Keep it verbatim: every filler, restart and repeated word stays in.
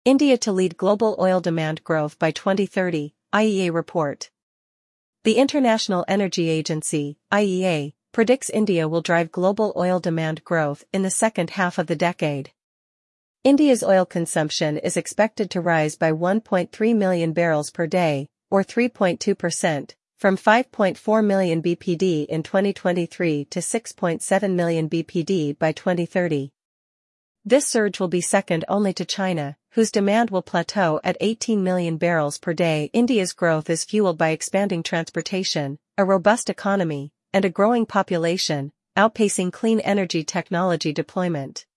India to lead global oil demand growth by twenty thirty, I E A report. The International Energy Agency, I E A, predicts India will drive global oil demand growth in the second half of the decade. India's oil consumption is expected to rise by one point three million barrels per day, or three point two percent, from five point four million B P D in twenty twenty-three to six point seven million B P D by twenty thirty. This surge will be second only to China, whose demand will plateau at eighteen million barrels per day. India's growth is fueled by expanding transportation, a robust economy, and a growing population, outpacing clean energy technology deployment.